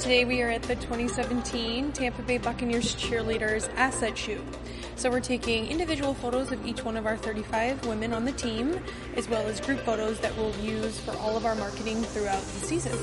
today we are at the 2017 Tampa Bay Buccaneers Cheerleaders Asset Shoot. So we're taking individual photos of each one of our 35 women on the team, as well as group photos that we'll use for all of our marketing throughout the season.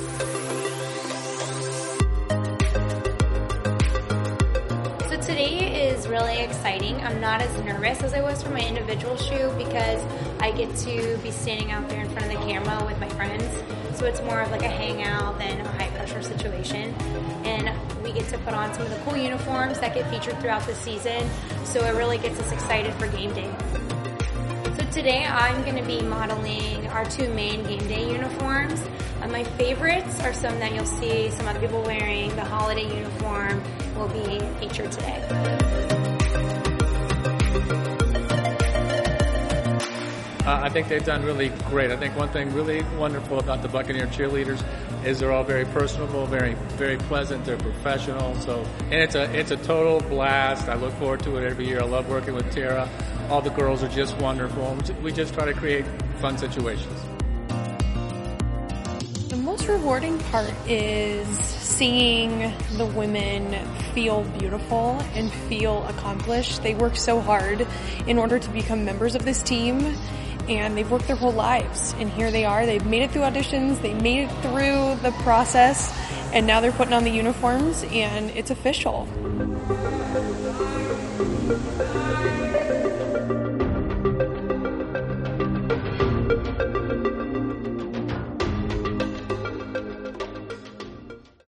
So today is really exciting. I'm not as nervous as I was for my individual shoot because I get to be standing out there in front of the camera with my friends. So it's more of like a hangout than a high pressure situation. And we get to put on some of the cool uniforms that get featured throughout the season. So it really gets us excited for game day. So today I'm going to be modeling our two main game day uniforms. My favorites are some that you'll see some other people wearing. The holiday uniform will be featured today. I think they've done really great. I think one thing really wonderful about the Buccaneer cheerleaders is they're all very personable, very pleasant. They're professional. And it's a total blast. I look forward to it every year. I love working with Tara. All the girls are just wonderful. We just try to create fun situations. The most rewarding part is seeing the women feel beautiful and feel accomplished. They work so hard in order to become members of this team, and they've worked their whole lives. And here they are. They've made it through auditions. They made it through the process, and now they're putting on the uniforms, and it's official.